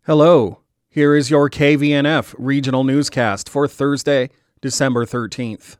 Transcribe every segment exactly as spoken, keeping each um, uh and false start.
Hello, here is your K V N F regional newscast for Thursday, December thirteenth.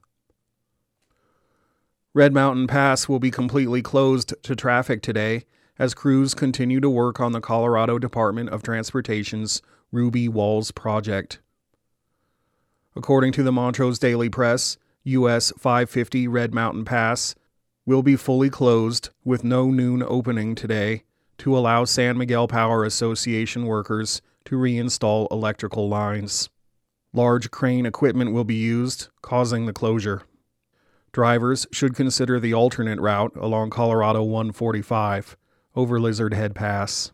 Red Mountain Pass will be completely closed to traffic today as crews continue to work on the Colorado Department of Transportation's Ruby Walls project. According to the Montrose Daily Press, U S five fifty Red Mountain Pass will be fully closed with no noon opening today to allow San Miguel Power Association workers to reinstall electrical lines. Large crane equipment will be used, causing the closure. Drivers should consider the alternate route along Colorado one forty-five over Lizard Head Pass.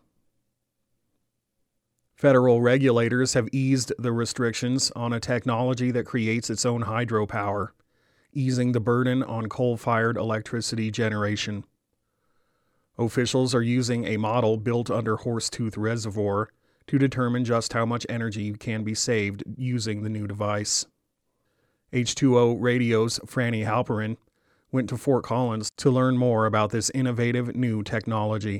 Federal regulators have eased the restrictions on a technology that creates its own hydropower, easing the burden on coal-fired electricity generation. Officials are using a model built under Horsetooth Reservoir to determine just how much energy can be saved using the new device. H two O Radio's Franny Halperin went to Fort Collins to learn more about this innovative new technology.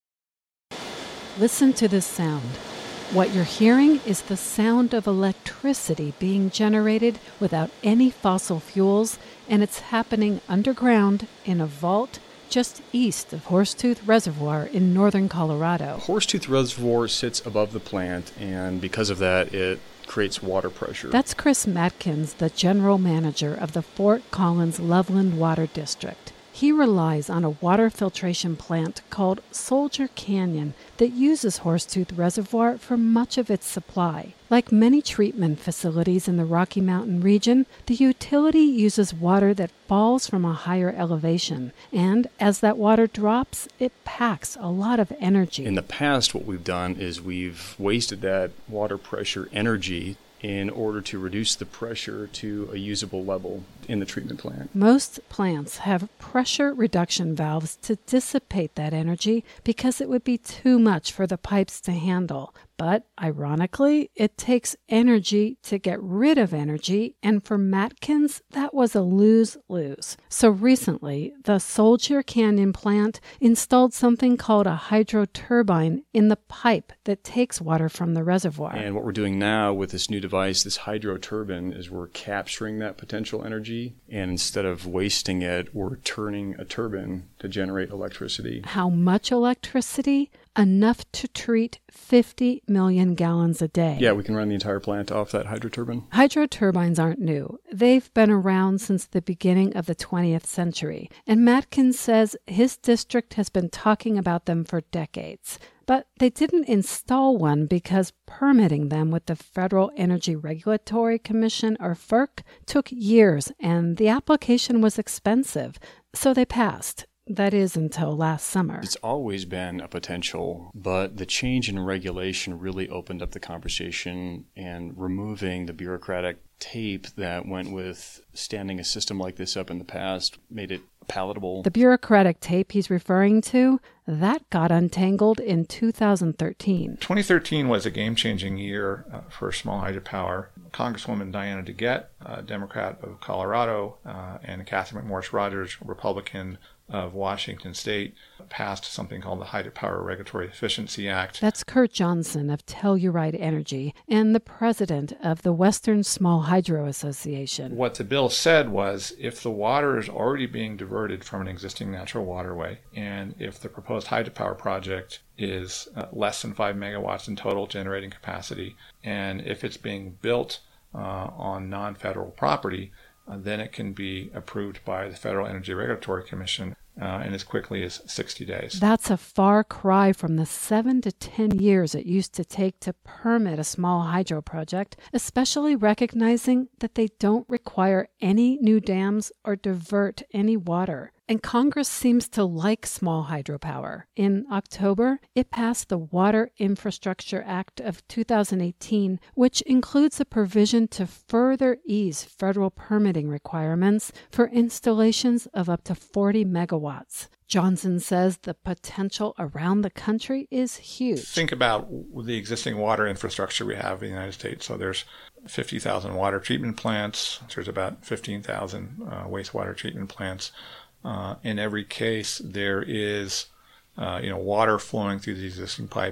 Listen to this sound. What you're hearing is the sound of electricity being generated without any fossil fuels, and it's happening underground in a vault just east of Horsetooth Reservoir in northern Colorado. Horsetooth Reservoir sits above the plant, and because of that, it creates water pressure. That's Chris Matkins, the general manager of the Fort Collins Loveland Water District. He relies on a water filtration plant called Soldier Canyon that uses Horsetooth Reservoir for much of its supply. Like many treatment facilities in the Rocky Mountain region, the utility uses water that falls from a higher elevation, and as that water drops, it packs a lot of energy. In the past, what we've done is we've wasted that water pressure energy in order to reduce the pressure to a usable level in the treatment plant. Most plants have pressure reduction valves to dissipate that energy because it would be too much for the pipes to handle. But ironically, it takes energy to get rid of energy, and for Matkins, that was a lose-lose. So recently, the Soldier Canyon plant installed something called a hydroturbine in the pipe that takes water from the reservoir. And what we're doing now with this new device, this hydroturbine, is we're capturing that potential energy, and instead of wasting it, we're turning a turbine to generate electricity. How much electricity? Enough to treat fifty million gallons a day. Yeah, we can run the entire plant off that hydroturbine. Hydroturbines aren't new. They've been around since the beginning of the twentieth century, and Matkins says his district has been talking about them for decades. But they didn't install one because permitting them with the Federal Energy Regulatory Commission, or F E R C, took years, and the application was expensive, so they passed. That is, until last summer. It's always been a potential, but the change in regulation really opened up the conversation, and removing the bureaucratic tape that went with standing a system like this up in the past made it palatable. The bureaucratic tape he's referring to, that got untangled in two thousand thirteen. twenty thirteen was a game-changing year uh, for small hydropower. Congresswoman Diana DeGette, a Democrat of Colorado, uh, and Catherine McMorris Rodgers, Republican of Washington State, passed something called the Hydropower Regulatory Efficiency Act. That's Kurt Johnson of Telluride Energy and the president of the Western Small Hydro Association. What the bill said was, if the water is already being diverted from an existing natural waterway, and if the proposed hydropower project is uh, less than five megawatts in total generating capacity, and if it's being built uh, on non-federal property, uh, then it can be approved by the Federal Energy Regulatory Commission uh, in as quickly as sixty days. That's a far cry from the seven to ten years it used to take to permit a small hydro project, especially recognizing that they don't require any new dams or divert any water. And Congress seems to like small hydropower. In October, it passed the Water Infrastructure Act of two thousand eighteen, which includes a provision to further ease federal permitting requirements for installations of up to forty megawatts. Johnson says the potential around the country is huge. Think about the existing water infrastructure we have in the United States. So there's fifty thousand water treatment plants. There's about fifteen thousand uh, wastewater treatment plants. Uh, in every case, there is, uh, you know, water flowing through the existing pipes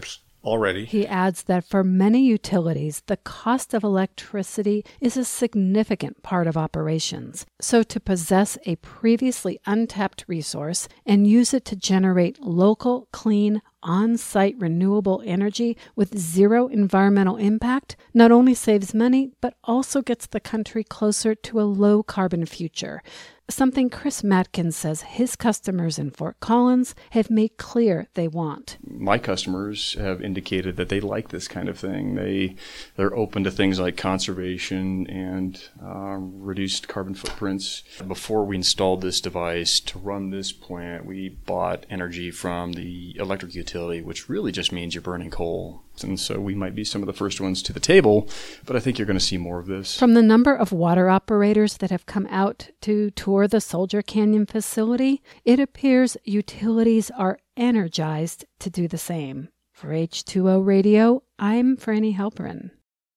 already. He adds that for many utilities, the cost of electricity is a significant part of operations. So to possess a previously untapped resource and use it to generate local, clean, on-site renewable energy with zero environmental impact not only saves money, but also gets the country closer to a low-carbon future. Something Chris Matkins says his customers in Fort Collins have made clear they want. My customers have indicated that they like this kind of thing. They, they're open to things like conservation and uh, reduced carbon footprints. Before we installed this device to run this plant, we bought energy from the electric utility, which really just means you're burning coal. And so we might be some of the first ones to the table, but I think you're going to see more of this. From the number of water operators that have come out to tour the Soldier Canyon facility, it appears utilities are energized to do the same. For H two O Radio, I'm Franny Halperin.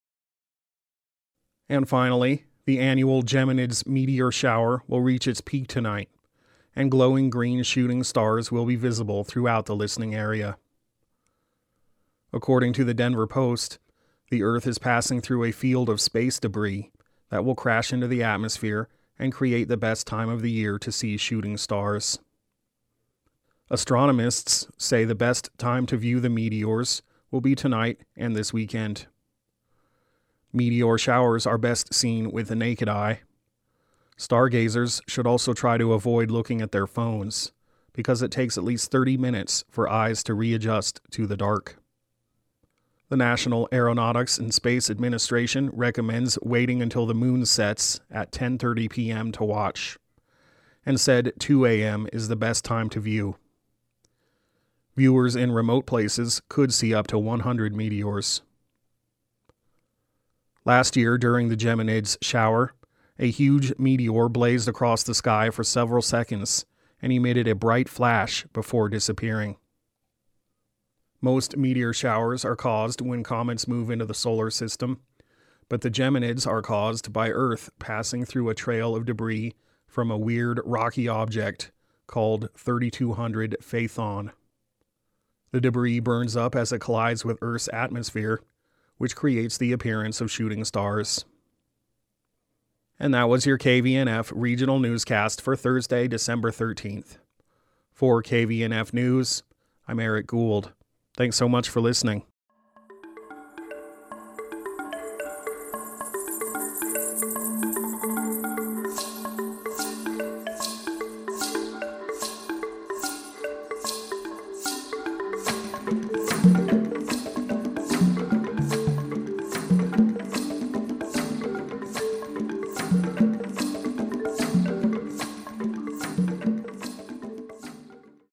And finally, the annual Geminids meteor shower will reach its peak tonight, and glowing green shooting stars will be visible throughout the listening area. According to the Denver Post, the Earth is passing through a field of space debris that will crash into the atmosphere and create the best time of the year to see shooting stars. Astronomists say the best time to view the meteors will be tonight and this weekend. Meteor showers are best seen with the naked eye. Stargazers should also try to avoid looking at their phones, because it takes at least thirty minutes for eyes to readjust to the dark. The National Aeronautics and Space Administration recommends waiting until the moon sets at ten thirty p.m. to watch, and said two a.m. is the best time to view. Viewers in remote places could see up to one hundred meteors. Last year, during the Geminids shower, a huge meteor blazed across the sky for several seconds and emitted a bright flash before disappearing. Most meteor showers are caused when comets move into the solar system, but the Geminids are caused by Earth passing through a trail of debris from a weird rocky object called thirty-two hundred Phaethon. The debris burns up as it collides with Earth's atmosphere, which creates the appearance of shooting stars. And that was your K V N F regional newscast for Thursday, December thirteenth. For K V N F News, I'm Eric Gould. Thanks so much for listening.